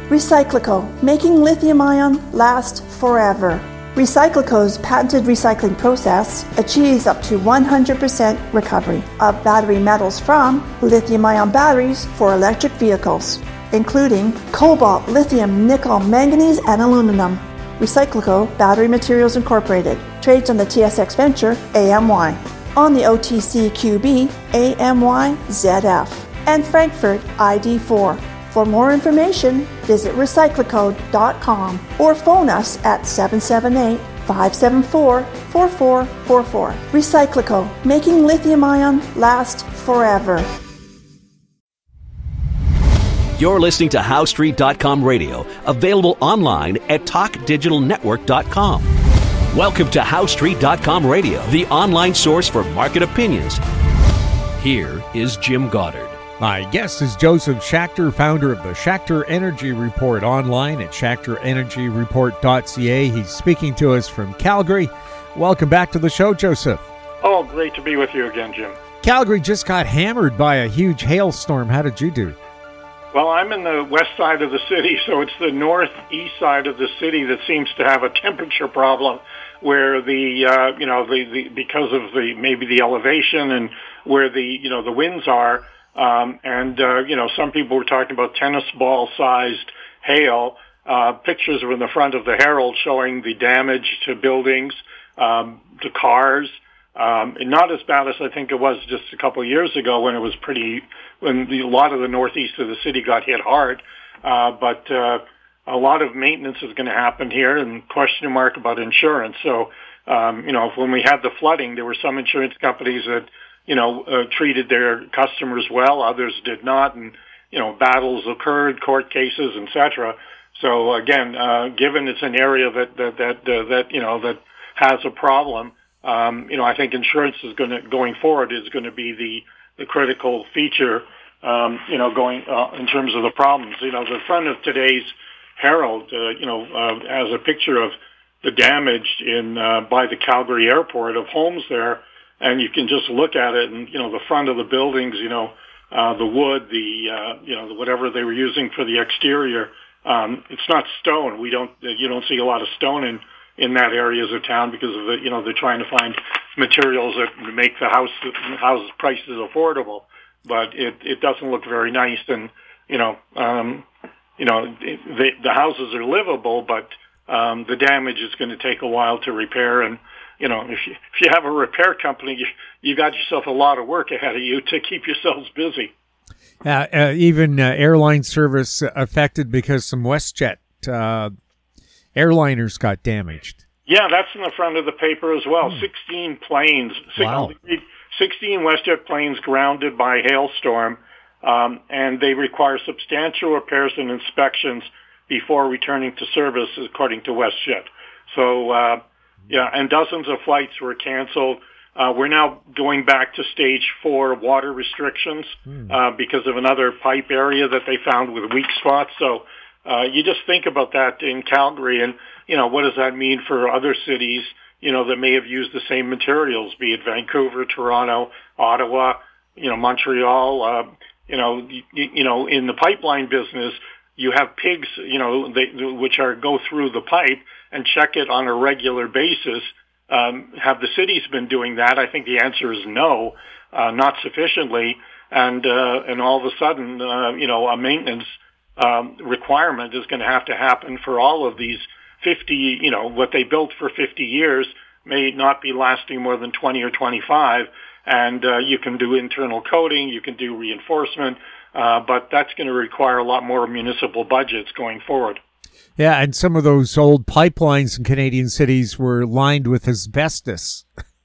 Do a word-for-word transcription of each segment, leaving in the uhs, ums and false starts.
Recyclico, making lithium-ion last forever. Recyclico's patented recycling process achieves up to one hundred percent recovery of battery metals from lithium-ion batteries for electric vehicles, including cobalt, lithium, nickel, manganese, and aluminum. Recyclico Battery Materials Incorporated trades on the T S X Venture A M Y, on the O T C Q B A M Y Z F, and Frankfurt I D four. For more information, visit recyclico dot com or phone us at seven seven eight, five seven four, four four four four. Recyclico, making lithium-ion last forever. You're listening to How Street dot com radio, available online at talk digital network dot com. Welcome to How Street dot com radio, the online source for market opinions. Here is Jim Goddard. My guest is Joseph Schachter, founder of the Schachter Energy Report, online at schachter energy report dot c a. He's speaking to us from Calgary. Welcome back to the show, Joseph. Oh, great to be with you again, Jim. Calgary just got hammered by a huge hailstorm. How did you do? Well, I'm in the west side of the city, so it's the northeast side of the city that seems to have a temperature problem, where the uh, you know the, the because of the maybe the elevation and where the you know the winds are. Um, and, uh, you know, some people were talking about tennis ball-sized hail. Uh, pictures were in the front of the Herald showing the damage to buildings, um, to cars. Um, and not as bad as I think it was just a couple of years ago when it was pretty, when the, a lot of the northeast of the city got hit hard. Uh, but uh, a lot of maintenance is going to happen here, and question mark about insurance. So, um, you know, when we had the flooding, there were some insurance companies that you know, uh, treated their customers well, others did not, and, you know, battles occurred, court cases, et cetera. So again, uh, given it's an area that, that, that, uh, that, you know, that has a problem, um, you know, I think insurance is going to, going forward is going to be the, the critical feature, um, you know, going, uh, in terms of the problems. You know, the front of today's Herald, uh, you know, uh, has a picture of the damage in, uh, by the Calgary airport of homes there. And you can just look at it, and you know the front of the buildings, you know uh, the wood, the uh, you know the, whatever they were using for the exterior. Um, it's not stone. We don't you don't see a lot of stone in in that areas of town because of the you know they're trying to find materials that make the house house prices affordable. But it it doesn't look very nice, and you know um, you know it, the the houses are livable, but um, the damage is going to take a while to repair. And You know, if you, if you have a repair company, you, you got yourself a lot of work ahead of you to keep yourselves busy. Uh, uh, even uh, airline service affected because some WestJet uh, airliners got damaged. Yeah, that's in the front of the paper as well. Hmm. sixteen planes, wow. sixteen WestJet planes grounded by hailstorm, um, and they require substantial repairs and inspections before returning to service, according to WestJet. So, uh, yeah, and dozens of flights were canceled. Uh, we're now going back to stage four water restrictions mm. uh, because of another pipe area that they found with weak spots. So uh, you just think about that in Calgary, and you know what does that mean for other cities? You know that may have used the same materials, be it Vancouver, Toronto, Ottawa, you know Montreal. Uh, you know, you, you know, in the pipeline business, you have pigs, you know, they, which are go through the pipe and check it on a regular basis. Um, have the cities been doing that? I think the answer is no, uh, not sufficiently. And uh, and all of a sudden, uh, you know, a maintenance um, requirement is going to have to happen for all of these fifty. You know, what they built for fifty years may not be lasting more than twenty or twenty-five. And uh, you can do internal coating, you can do reinforcement, uh, but that's going to require a lot more municipal budgets going forward. Yeah, and some of those old pipelines in Canadian cities were lined with asbestos.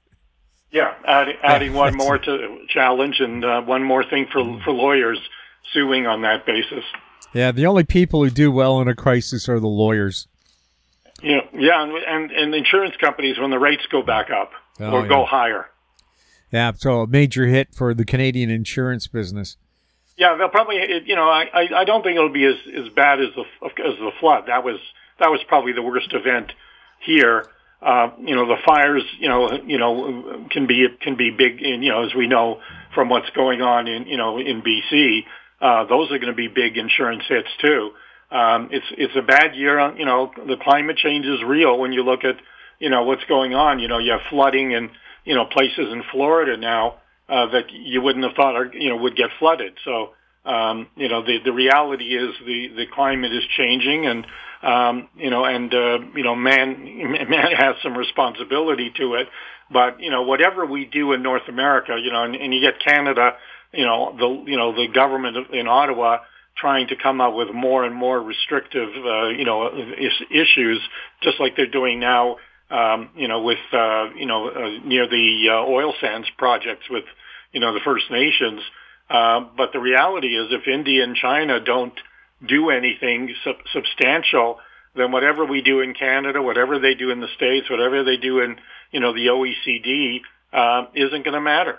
Yeah, add, adding one more to challenge and uh, one more thing for for lawyers suing on that basis. Yeah, the only people who do well in a crisis are the lawyers. Yeah, yeah, and and, and insurance companies when the rates go back up oh, or yeah. go higher. Yeah, so a major hit for the Canadian insurance business. Yeah, they'll probably, you know, I, I don't think it'll be as, as bad as the as the flood. That was that was probably the worst event here. Uh, you know, the fires, you know, you know, can be can be big. In, you know, as we know from what's going on in you know in B C, uh, those are going to be big insurance hits too. um, it's it's a bad year. You know, the climate change is real when you look at, you know, what's going on. You know, you have flooding in, you know, places in Florida now uh, that you wouldn't have thought are, you know, would get flooded. So, um, you know, the the reality is the the climate is changing, and um, you know, and uh, you know, man man has some responsibility to it. But you know, whatever we do in North America, you know, and, and you get Canada, you know, the you know the government in Ottawa trying to come up with more and more restrictive, uh, you know, is, issues, just like they're doing now, um, you know, with uh, you know uh, near the uh, oil sands projects with, you know, the First Nations. Uh, but the reality is, if India and China don't do anything sub- substantial, then whatever we do in Canada, whatever they do in the States, whatever they do in, you know, the O E C D, uh, isn't going to matter.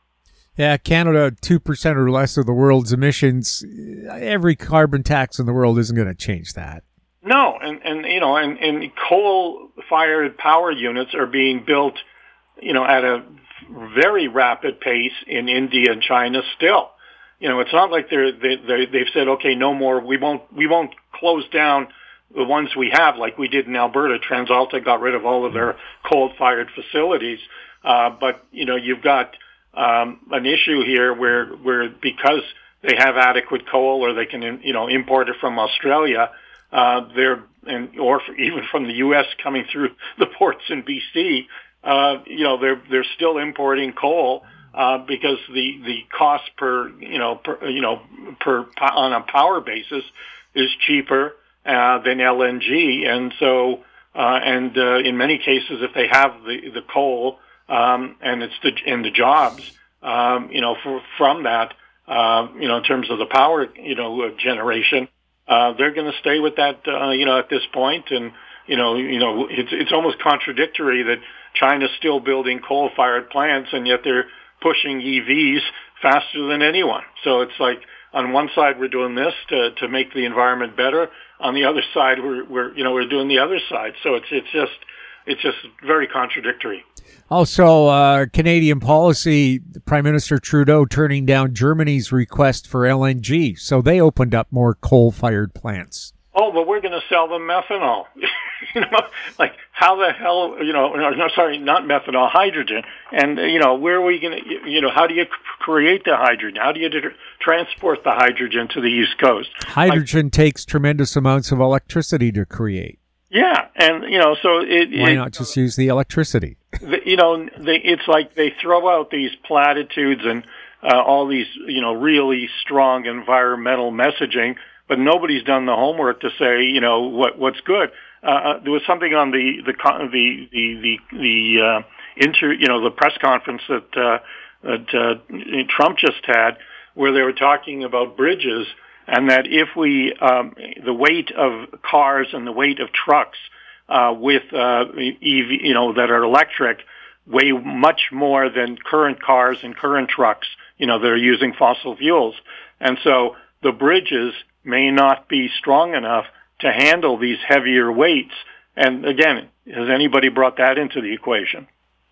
Yeah, Canada, two percent or less of the world's emissions. Every carbon tax in the world isn't going to change that. No, and, and you know, and, and coal-fired power units are being built, you know, at a very rapid pace in India and China still. You know, it's not like they're, they, they, they've said, okay, no more, we won't, we won't close down the ones we have like we did in Alberta. TransAlta got rid of all of their coal-fired facilities. Uh, but, you know, you've got um, an issue here where, where because they have adequate coal, or they can, you know, import it from Australia, uh, they're, and, or even from the U S coming through the ports in B C, uh, you know, they're, they're still importing coal, uh, because the, the cost per, you know, per, you know, per, on a power basis is cheaper, uh, than L N G. And so, uh, and, uh, in many cases, if they have the, the coal, um, and it's the, and the jobs, um, you know, for, from that, uh, you know, in terms of the power, you know, generation, uh, they're going to stay with that, uh, you know, at this point. And, you know, you know, it's, it's almost contradictory that China's still building coal-fired plants, and yet they're pushing E Vs faster than anyone. So it's like, on one side we're doing this to, to make the environment better. On the other side, we're, we're, you know, we're doing the other side. So it's, it's just, it's just very contradictory. Also, uh, Canadian policy, Prime Minister Trudeau turning down Germany's request for L N G. So they opened up more coal-fired plants. Oh, but we're going to sell them methanol. You know, like how the hell, you know, no, sorry, not methanol, hydrogen. And, you know, where are we going to, you know, how do you create the hydrogen? How do you transport the hydrogen to the East Coast? Hydrogen like, takes tremendous amounts of electricity to create. Yeah. And, you know, so it. Why it, not just use the electricity? The, you know, they, it's like they throw out these platitudes and uh, all these, you know, really strong environmental messaging, but nobody's done the homework to say, you know, what what's good. Uh, there was something on the the the the the, the uh, inter, you know, the press conference that uh, that uh, Trump just had, where they were talking about bridges, and that if we um, the weight of cars and the weight of trucks uh, with uh, E V, you know, that are electric, weigh much more than current cars and current trucks, you know, that are using fossil fuels, and so the bridges may not be strong enough to handle these heavier weights. And again, has anybody brought that into the equation?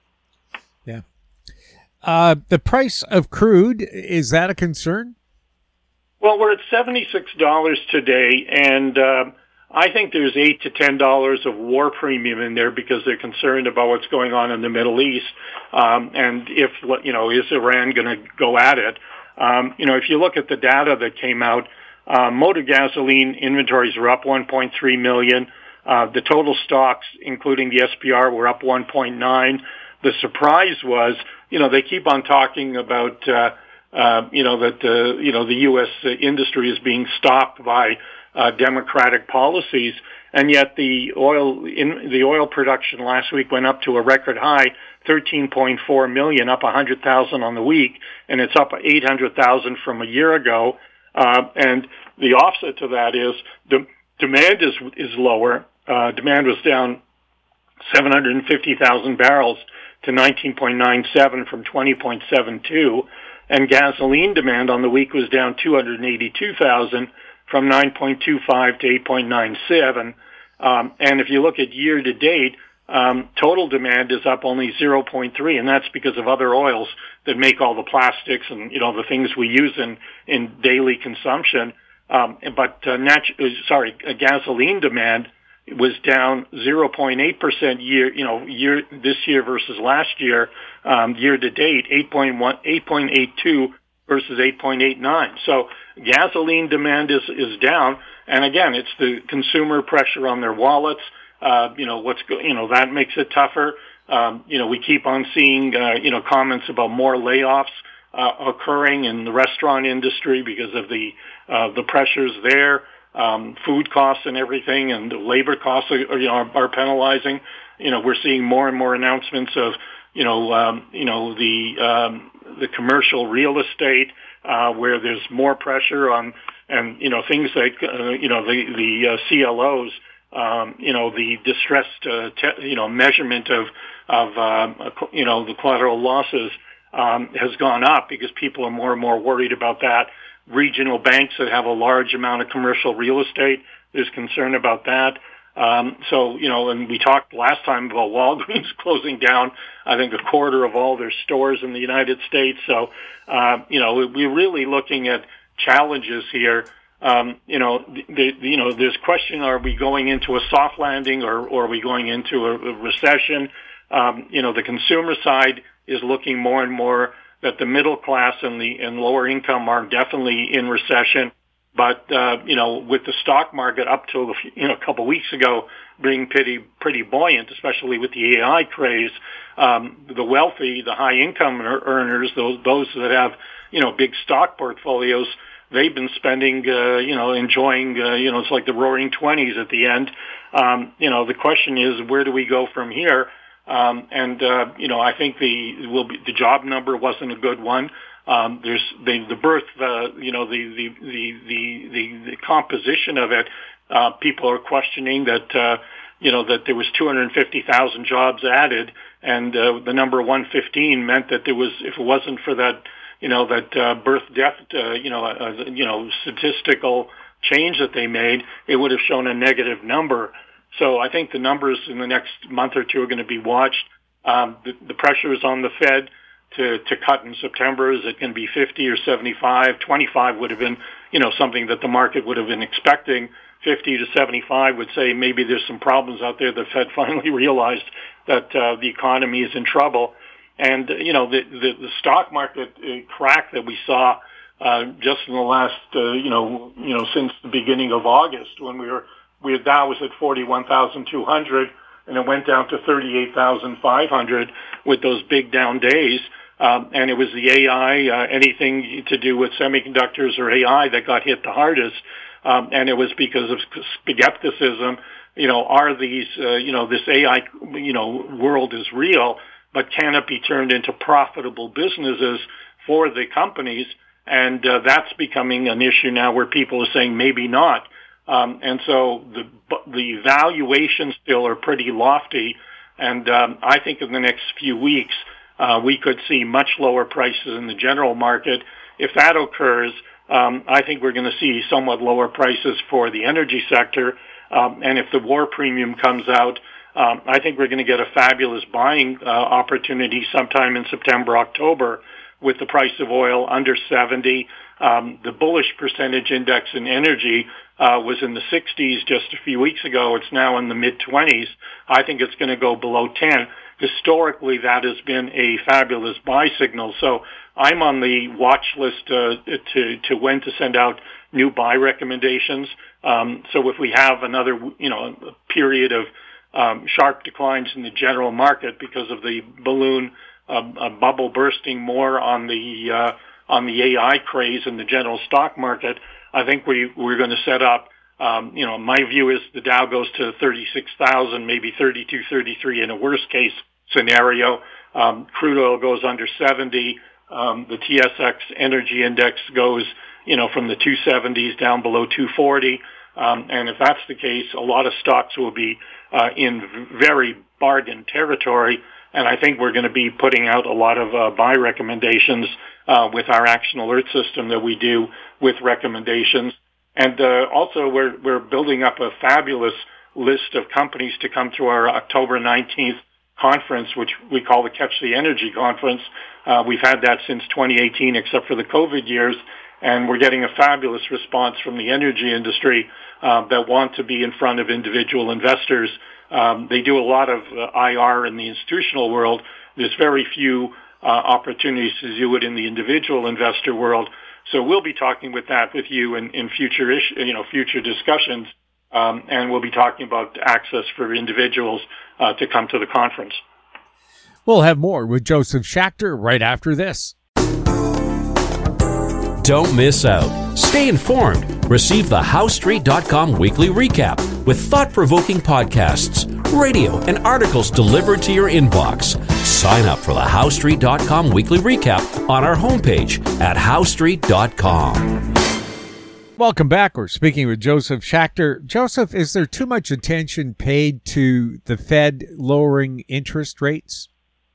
Yeah. Uh, the price of crude, is that a concern? Well, we're at seventy-six dollars today, and uh, I think there's eight to ten dollars of war premium in there because they're concerned about what's going on in the Middle East. Um, and if, you know, is Iran going to go at it? Um, you know, if you look at the data that came out, Uh, motor gasoline inventories are up one point three million. Uh, the total stocks, including the S P R, were up one point nine. The surprise was, you know, they keep on talking about, uh, uh, you know, that, uh, you know, the U S industry is being stopped by uh, Democratic policies, and yet the oil in the oil production last week went up to a record high, thirteen point four million, up one hundred thousand on the week, and it's up eight hundred thousand from a year ago. Uh, and the offset to that is the demand is is lower. Uh, demand was down seven hundred fifty thousand barrels to nineteen point nine seven from twenty point seven two, and gasoline demand on the week was down two hundred eighty-two thousand from nine point two five to eight point nine seven. Um, and if you look at year to date, Um, total demand is up only zero point three, and that's because of other oils that make all the plastics and, you know, the things we use in, in daily consumption. Um, but uh, natu- sorry, uh, gasoline demand was down zero point eight percent year, you know, year this year versus last year, um, year to date, eight point one, eight point eight two versus eight point eight nine. So gasoline demand is is down, and again, it's the consumer pressure on their wallets. Uh, you know, what's go- you know that makes it tougher. Um, you know, we keep on seeing uh, you know comments about more layoffs uh, occurring in the restaurant industry because of the uh, the pressures there. Um, food costs and everything, and the labor costs are, you know, are, are penalizing. You know, we're seeing more and more announcements of, you know, um, you know, the um, the commercial real estate uh, where there's more pressure on, and you know, things like, uh, you know, the the uh, C L Os, um, you know, the distressed, uh, te- you know, measurement of of uh, you know the collateral losses um, has gone up because people are more and more worried about that. Regional banks that have a large amount of commercial real estate, there's concern about that. Um, so, you know, and we talked last time about Walgreens closing down, I think, a quarter of all their stores in the United States. So, uh, you know, we're really looking at challenges here. Um, you know, the, the, you know, there's question, are we going into a soft landing or, or are we going into a, a recession? Um, you know, the consumer side is looking more and more that the middle class and the and lower income are definitely in recession. But, uh, you know, with the stock market up till, you know, a couple of weeks ago being pretty, pretty buoyant, especially with the A I craze, um, the wealthy, the high income earners, those, those that have, you know, big stock portfolios, they've been spending, uh, you know, enjoying, uh, you know, it's like the roaring twenties at the end. Um, you know, the question is, where do we go from here? Um, and, uh, you know, I think the, will be, the job number wasn't a good one. Um, there's the, the birth, uh, you know, the, the, the, the, the, the composition of it. Uh, people are questioning that, uh, you know, that there was two hundred fifty thousand jobs added, and, uh, the number one fifteen meant that there was, if it wasn't for that, you know, that, uh, birth death, uh, you know, uh, you know, statistical change that they made, it would have shown a negative number. So I think the numbers in the next month or two are going to be watched. Um, the, the pressure is on the Fed to, to cut in September. Is it going to be fifty or seventy-five? twenty-five would have been, you know, something that the market would have been expecting. fifty to seventy-five would say maybe there's some problems out there. The Fed finally realized that uh, the economy is in trouble. And, uh, you know, the, the, the stock market uh, crack that we saw uh, just in the last, uh, you know, you know, since the beginning of August when we were We had, Dow was at forty-one thousand two hundred, and it went down to thirty-eight thousand five hundred with those big down days. Um, and it was the A I, uh, anything to do with semiconductors or A I that got hit the hardest. Um, and it was because of skepticism. You know, are these, uh, you know, this A I, you know, world is real, but can it be turned into profitable businesses for the companies? And uh, that's becoming an issue now where people are saying maybe not. Um, and so the the valuations still are pretty lofty, and um, I think in the next few weeks uh, we could see much lower prices in the general market. If that occurs, um, I think we're going to see somewhat lower prices for the energy sector. Um, and if the war premium comes out, um, I think we're going to get a fabulous buying uh, opportunity sometime in September, October, with the price of oil under seventy. Um, the bullish percentage index in energy uh, was in the sixties just a few weeks ago. It's now in the mid-twenties. I think it's going to go below ten. Historically, that has been a fabulous buy signal. So I'm on the watch list uh, to, to when to send out new buy recommendations. Um, so if we have another, you know, a period of um, sharp declines in the general market because of the balloon uh, a bubble bursting more on the uh, on the A I craze in the general stock market, I think we, we're going to set up, um, you know, my view is the Dow goes to thirty-six thousand, maybe thirty-two, thirty-three in a worst case scenario. Um, crude oil goes under seventy. Um, the T S X energy index goes, you know, from the two seventies down below two forty. Um, and if that's the case, a lot of stocks will be uh, in very bargain territory. And I think we're going to be putting out a lot of uh, buy recommendations uh, with our action alert system that we do with recommendations. And uh, also we're, we're building up a fabulous list of companies to come to our October nineteenth conference, which we call the Catch the Energy Conference. Uh, we've had that since twenty eighteen, except for the COVID years. And we're getting a fabulous response from the energy industry uh, that want to be in front of individual investors. Um, they do a lot of uh, I R in the institutional world. There's very few uh, opportunities to do it in the individual investor world. So we'll be talking with that with you in, in future ish, you know, future discussions, um, and we'll be talking about access for individuals uh, to come to the conference. We'll have more with Joseph Schachter right after this. Don't miss out. Stay informed. Receive the House Street dot com weekly recap with thought-provoking podcasts, radio, and articles delivered to your inbox. Sign up for the House Street dot com weekly recap on our homepage at House Street dot com. Welcome back. We're speaking with Joseph Schachter. Joseph, is there too much attention paid to the Fed lowering interest rates?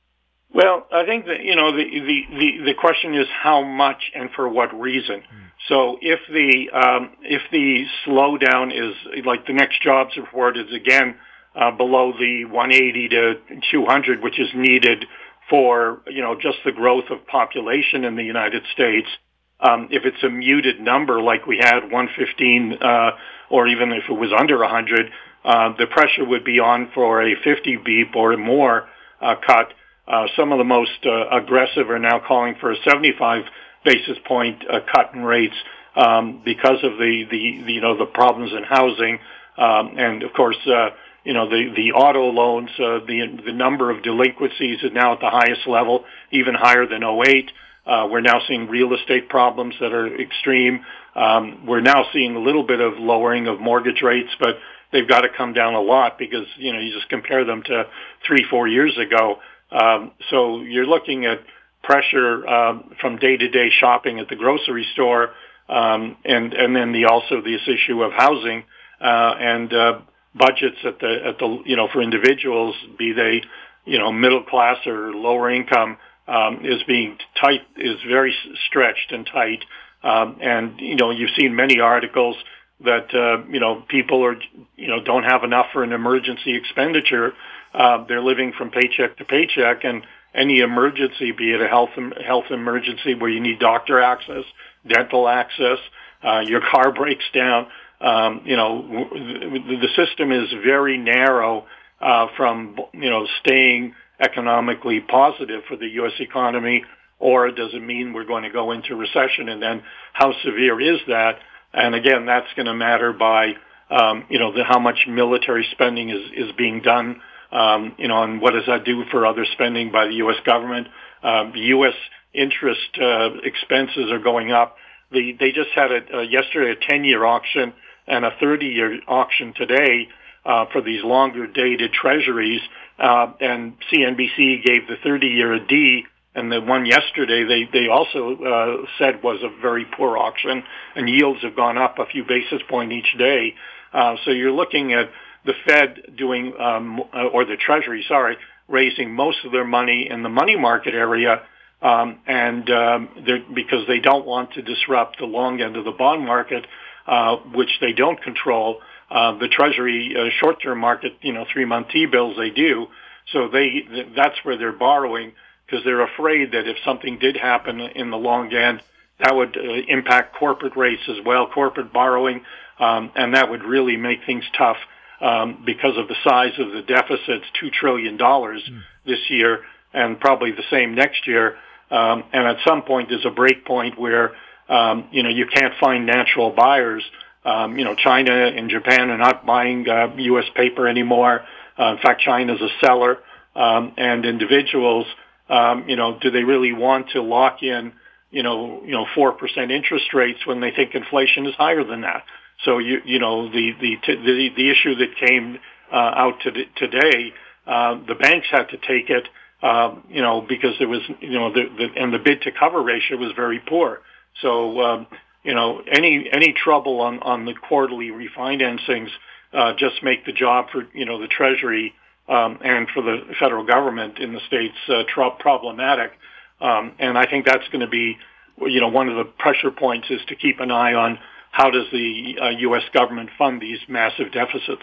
Well, I think that, you know, the, the, the, the question is how much and for what reason. Mm. So if the, um, if the slowdown is, like the next jobs report is again uh, below the one eighty to two hundred, which is needed for, you know, just the growth of population in the United States, um, if it's a muted number like we had one fifteen, uh, or even if it was under one hundred, uh, the pressure would be on for a fifty beep or more uh, cut. Uh, some of the most uh, aggressive are now calling for a seventy-five basis point uh, cut in rates um, because of the, the, the, you know, the problems in housing. Um, and of course, uh, you know, the, the auto loans, uh, the, the number of delinquencies is now at the highest level, even higher than oh eight. Uh, we're now seeing real estate problems that are extreme. Um, we're now seeing a little bit of lowering of mortgage rates, but they've got to come down a lot because, you know, you just compare them to three, four years ago. Um, so you're looking at pressure um, from day-to-day shopping at the grocery store, um, and and then the also this issue of housing uh, and uh, budgets at the at the you know for individuals, be they you know middle class or lower income, um, is being tight, is very stretched and tight, um, and you know you've seen many articles that uh, you know people are you know don't have enough for an emergency expenditure. Uh, they're living from paycheck to paycheck, and any emergency, be it a health health emergency where you need doctor access, dental access, uh, your car breaks down, um, you know, the, the system is very narrow uh, from, you know, staying economically positive for the U S economy, or does it mean we're going to go into recession? And then how severe is that? And again, that's going to matter by, um, you know, the, how much military spending is, is being done. Um, you know, and what does that do for other spending by the U S government? Um, the U S interest uh, expenses are going up. The, they just had a, a, yesterday a ten-year auction and a thirty-year auction today uh, for these longer-dated treasuries. Uh, and C N B C gave the thirty-year a D, and the one yesterday they, they also uh, said was a very poor auction, and yields have gone up a few basis points each day. Uh, so you're looking at the Fed doing, um, or the Treasury, sorry, raising most of their money in the money market area, um, and um, because they don't want to disrupt the long end of the bond market, uh, which they don't control. Uh, the Treasury uh, short-term market, you know, three-month T-bills, they do. So they that's where they're borrowing because they're afraid that if something did happen in the long end, that would uh, impact corporate rates as well, corporate borrowing, um, and that would really make things tough. Um, because of the size of the deficits, two trillion dollars mm. this year, and probably the same next year. Um, and at some point, there's a break point where, um, you know, you can't find natural buyers. Um, you know, China and Japan are not buying uh, U S paper anymore. Uh, in fact, China's a seller. Um, and individuals, um, you know, do they really want to lock in, you know, you know, four percent interest rates when they think inflation is higher than that? So you you know the the the, the issue that came uh, out to today, uh, the banks had to take it, uh, you know, because there was you know the, the and the bid to cover ratio was very poor. So um, you know any any trouble on on the quarterly refinancings uh, just make the job for you know the Treasury um, and for the federal government in the states uh, tr- problematic. Um, and I think that's going to be you know one of the pressure points is to keep an eye on. How does the uh, U S government fund these massive deficits?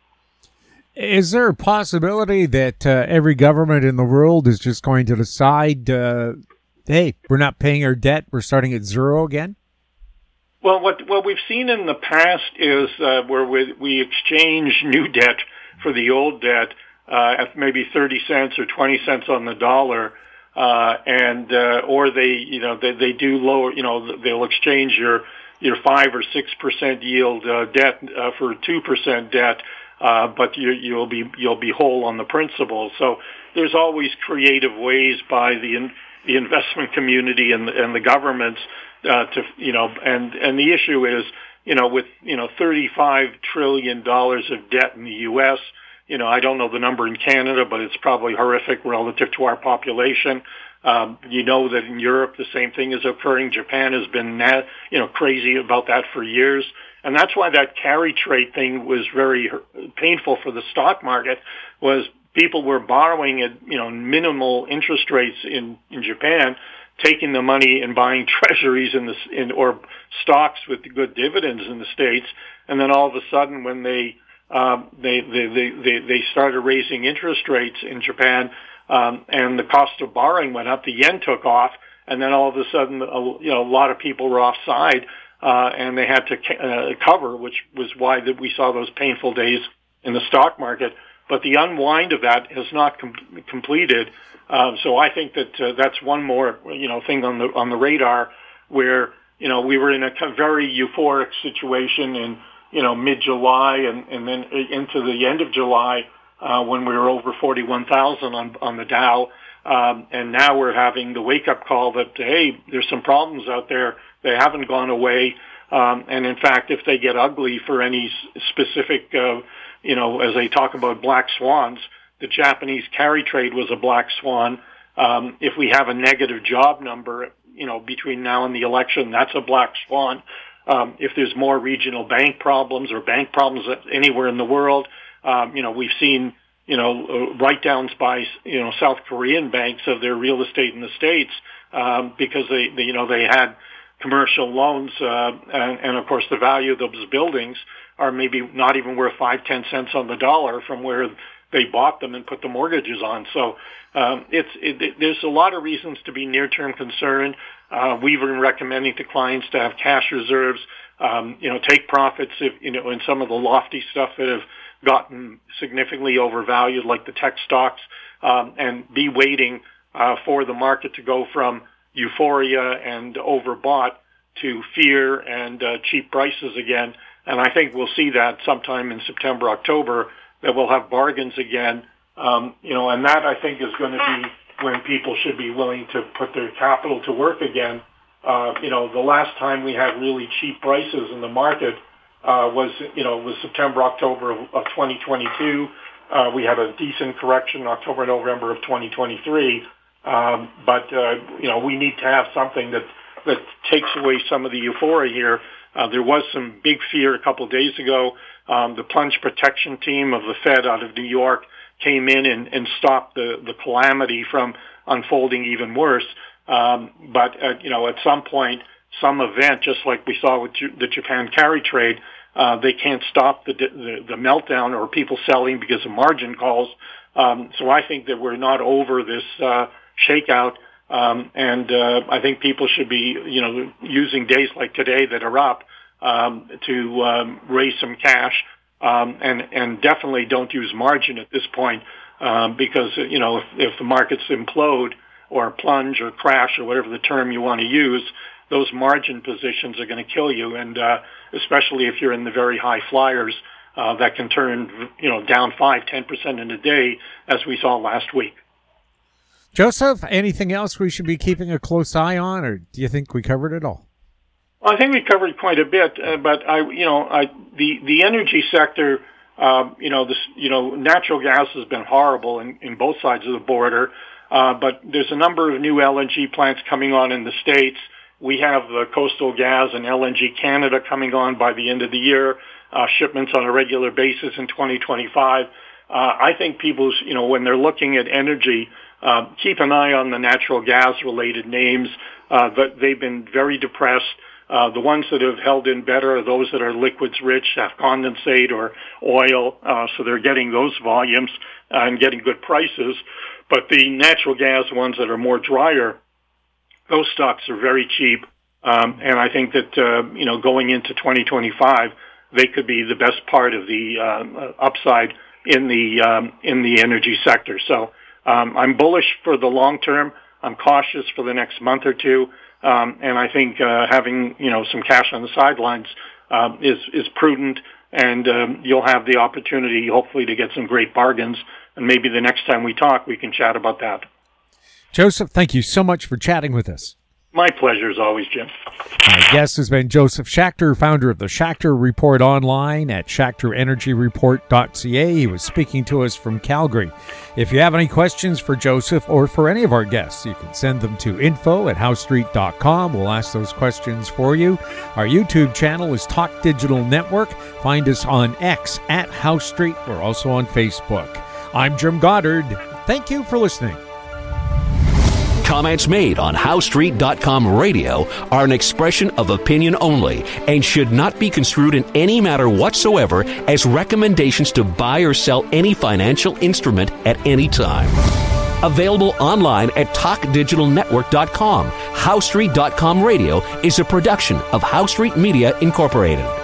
Is there a possibility that uh, every government in the world is just going to decide, uh, hey, we're not paying our debt, we're starting at zero again? Well, what what we've seen in the past is uh, where we, we exchange new debt for the old debt uh, at maybe thirty cents or twenty cents on the dollar, uh, and uh, or they you know they, they do lower you know they'll exchange your your five or six percent yield uh, debt uh, for two percent debt, uh, but you, you'll be you'll be whole on the principal. So there's always creative ways by the in, the investment community and the, and the governments. Uh, to you know, and and the issue is, you know, with you know thirty-five trillion dollars of debt in the U S. You know, I don't know the number in Canada, but it's probably horrific relative to our population. Um, you know that in Europe the same thing is occurring. Japan has been you know crazy about that for years, and that's why that carry trade thing was very painful for the stock market. Was people were borrowing at you know minimal interest rates in in Japan, taking the money and buying treasuries in the in or stocks with good dividends in the States, and then all of a sudden when they um, they, they they they they started raising interest rates in Japan, um, and the cost of borrowing went up, the yen took off, and then all of a sudden you know a lot of people were offside, uh, and they had to uh, cover, which was why that we saw those painful days in the stock market. But the unwind of that has not com- completed. Uh, so I think that uh, that's one more, you know, thing on the on the radar where, you know, we were in a very euphoric situation in, you know, mid-July and, and then into the end of July uh, when we were over forty-one thousand on, on the Dow. Um, and now we're having the wake-up call that, hey, there's some problems out there. They haven't gone away. Um, and, in fact, if they get ugly for any specific, uh, you know, as they talk about black swans, the Japanese carry trade was a black swan. Um, if we have a negative job number, you know, between now and the election, that's a black swan. Um, if there's more regional bank problems or bank problems anywhere in the world, um, you know, we've seen, you know, write-downs by, you know, South Korean banks of their real estate in the States um, because they, they, you know, they had commercial loans, uh, and, and of course the value of those buildings are maybe not even worth five, ten cents on the dollar from where they bought them and put the mortgages on. So um, it's it, it, there's a lot of reasons to be near-term concerned. Uh, we've been recommending to clients to have cash reserves, um, you know, take profits if you know in some of the lofty stuff that have gotten significantly overvalued, like the tech stocks, um, and be waiting uh, for the market to go from euphoria and overbought to fear and uh, cheap prices again. And I think we'll see that sometime in September, October, that we'll have bargains again. Um, you know, and that I think is going to be when people should be willing to put their capital to work again. Uh, you know, the last time we had really cheap prices in the market uh, was, you know, was September, October of, of twenty twenty-two. Uh, we had a decent correction in October, November of twenty twenty-three. Um, but, uh, you know, we need to have something that, that takes away some of the euphoria here. Uh, there was some big fear a couple of days ago. Um, the plunge protection team of the Fed out of New York came in and, and stopped the, the calamity from unfolding even worse. Um, but, uh, you know, at some point, some event, just like we saw with the Japan carry trade, uh, they can't stop the, the, the meltdown or people selling because of margin calls. Um, so I think that we're not over this uh, shakeout. Um, and uh, I think people should be, you know, using days like today that are up um, to um, raise some cash, um, and and definitely don't use margin at this point um, because you know if, if the markets implode or plunge or crash or whatever the term you want to use, those margin positions are going to kill you, and uh, especially if you're in the very high flyers uh, that can turn you know down five, ten percent in a day, as we saw last week. Joseph, anything else we should be keeping a close eye on, or do you think we covered it all? Well, I think we covered quite a bit, uh, but I, you know, I, the the energy sector, uh, you know, this, you know, natural gas has been horrible in, in both sides of the border, uh, but there's a number of new L N G plants coming on in the States. We have the Coastal Gas and L N G Canada coming on by the end of the year, uh, shipments on a regular basis in twenty twenty-five. Uh, I think people, you know, when they're looking at energy, uh, keep an eye on the natural gas-related names. Uh, but they've been very depressed. Uh, the ones that have held in better are those that are liquids rich, have condensate or oil, uh, so they're getting those volumes uh, and getting good prices. But the natural gas ones that are more drier, those stocks are very cheap. Um, and I think that, uh, you know, going into twenty twenty-five, they could be the best part of the uh, upside in the um, in the energy sector. So um, I'm bullish for the long term. I'm cautious for the next month or two. Um, and I think uh, having, you know, some cash on the sidelines uh, is, is prudent. And um, you'll have the opportunity, hopefully, to get some great bargains. And maybe the next time we talk, we can chat about that. Joseph, thank you so much for chatting with us. My pleasure as always, Jim. My guest has been Joseph Schachter, founder of the Schachter Report online at schachter energy report dot c a. He was speaking to us from Calgary. If you have any questions for Joseph or for any of our guests, you can send them to info at house street dot com. We'll ask those questions for you. Our YouTube channel is Talk Digital Network. Find us on X at House Street. We're also on Facebook. I'm Jim Goddard. Thank you for listening. Comments made on house street dot com radio are an expression of opinion only and should not be construed in any matter whatsoever as recommendations to buy or sell any financial instrument at any time. Available online at talk digital network dot com. house street dot com radio is a production of House Street Media Incorporated.